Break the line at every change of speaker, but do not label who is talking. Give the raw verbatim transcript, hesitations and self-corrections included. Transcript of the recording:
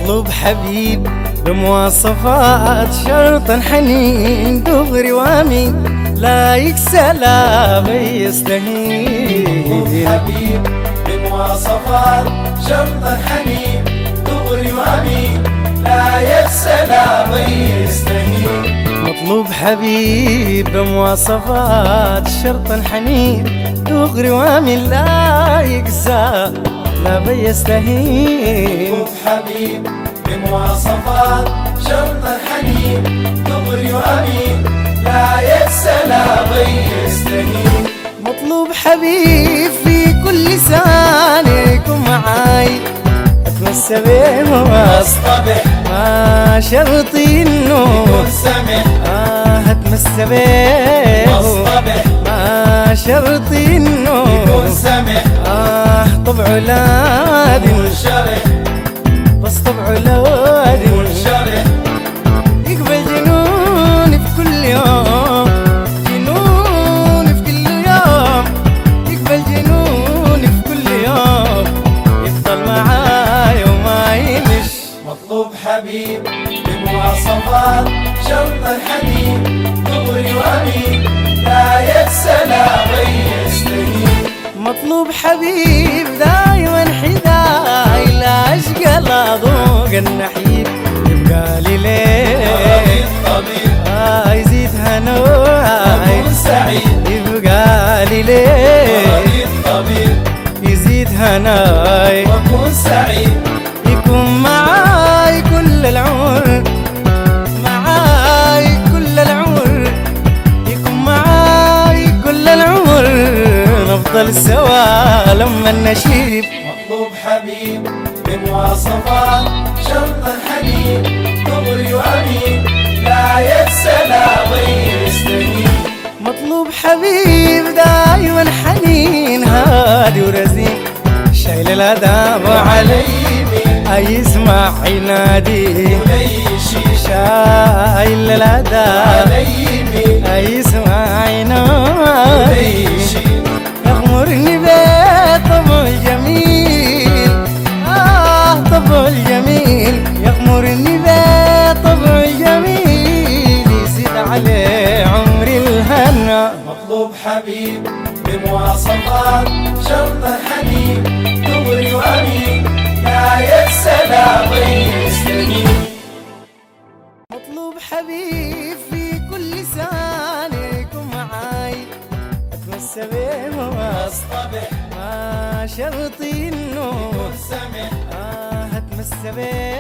مطلوب حبيب بمواصفات شرط حنين دغري وامين لا يكسى لا بيستهين.
مطلوب حبيب بمواصفات شرط حنين دغري وامين لا يكسى لا بيستهين.
مطلوب حبيب بمواصفات شرط حنين دغري وامين لا يكسى لا بيستهين.
مطلوب حبيب بمواصفات شرط حنين دغري وامين لا يكسى لا بيستهين.
مطلوب حبيب في كل لسان يكون معاي اتمسى بيه
واصطبح
ما شرطي انه
يكون سمح
آه اتمسى بيه
واصطبح
ما شرطي انه
يكون سمح
آه طبعه لادي
منشرح
بس طبعه لادي
منشرح
يقبل جنوني في كل يوم جنوني في كل يوم يقبل جنوني في كل يوم يفضل معاي وما يمش.
مطلوب حبيب بمواصفات شرط الحنين دغري وامين لا يكسى لا بيستهين.
مطلوب حبيب دايما حداي لا اشقى لا ذوق النحيب يبقى لي ليه
طبيب
آه يزيد هنواي
أكون سعيد
يبقى لي ليه
طبيب
يزيد هناي
وأكون سعيد
يكون معاي كل العمر معاي كل العمر يكون معاي كل العمر نفضل سوا لما نشيب.
مطلوب حبيب بمواصفات شرط الحنين دغري وامين لا يكسى لا بيستهين.
مطلوب حبيب دايما حنين هادي ورزين شايل الاداب
علي
علي يسمع ينادي
ليشي
شايل الاداب
علي
يسمع ينادي
ليشي
يغمرني بطبع الجميل آه طبع الجميل يغمرني بطبع الجميل يزيد عليه عمري الهنا.
مطلوب حبيب بمواصفات شرط الحنين دغري وامين لا يكسى لا بيستهين.
مطلوب حبيب في كل لسان يكون معاي اتمسى بيه
واصطبح
ما شرطي انه
يكون سمح
آه اتمسى بيه